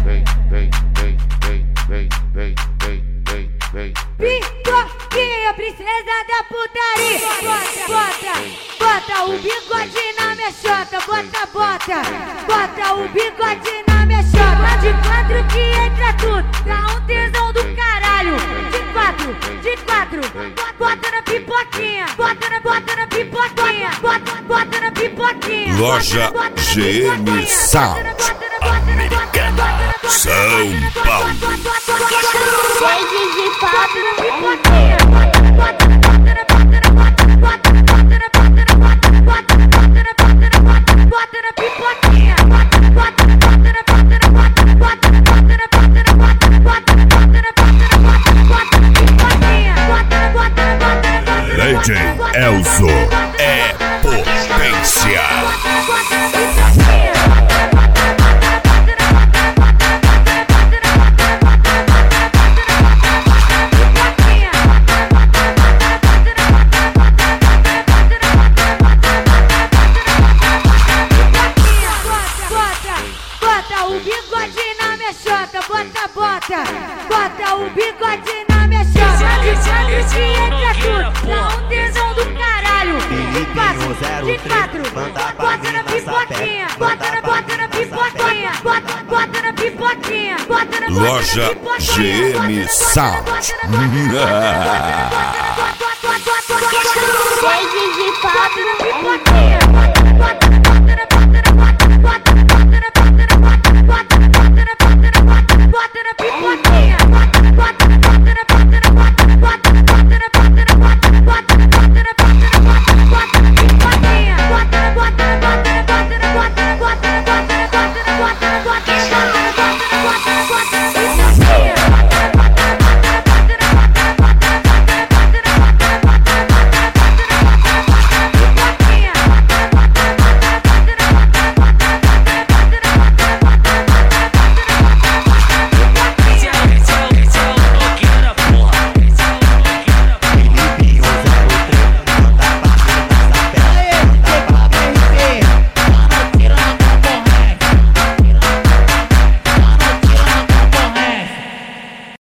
Pipoquinha, princesa da putaria. Bota o bigode na minha chota. Bota o bigode na minha chota. De quatro que entra tudo, dá um tesão do caralho. De quatro, bota na pipoquinha. Bota na pipoquinha. Bota na pipoquinha. Loja GM Sound Americana, São Paulo. Cheio de papo na pipoquinha. Bota na pipoquinha. DJ Elzo é potência. Bota o bigode na minha chota. Bota o bigode na minha chota. De entra tudo, dá um tesão do caralho. De quatro, bota na pipoquinha. Bota na pipoquinha. Bota na pipoquinha. Loja GM Sound. Cheio de papo na pipoquinha.